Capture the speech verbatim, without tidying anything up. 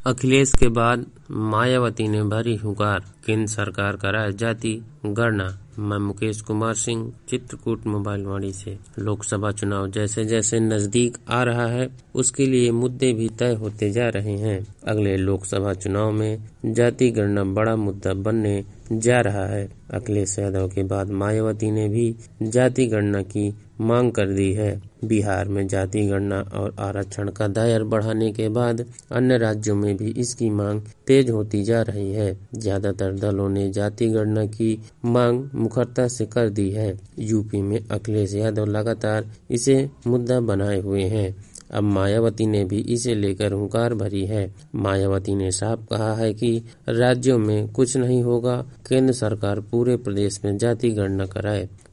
अखिलेश के बाद मायावती ने भरी हुंकार, केंद्र सरकार कराए जाति गणना। मैं मुकेश कुमार सिंह, चित्रकूट मोबाइलवाड़ी से। लोकसभा चुनाव जैसे जैसे नजदीक आ रहा है, उसके लिए मुद्दे भी तय होते जा रहे हैं। अगले लोकसभा चुनाव में जाति गणना बड़ा मुद्दा बनने जा रहा है। अखिलेश यादव के बाद मायावती ने भी जाति गणना की मांग कर दी है। बिहार में जाति गणना और आरक्षण का दायरा बढ़ाने के बाद अन्य राज्यों में भी इसकी मांग तेज होती जा रही है। ज्यादातर दलों ने जाति गणना की मांग मुखरता से कर दी है। यूपी में अखिलेश यादव लगातार इसे मुद्दा बनाए हुए हैं। अब मायावती ने भी इसे लेकर हुंकार भरी है। मायावती ने साफ कहा है कि राज्यों में कुछ नहीं होगा, केंद्र सरकार पूरे प्रदेश में जाति गणना कराए।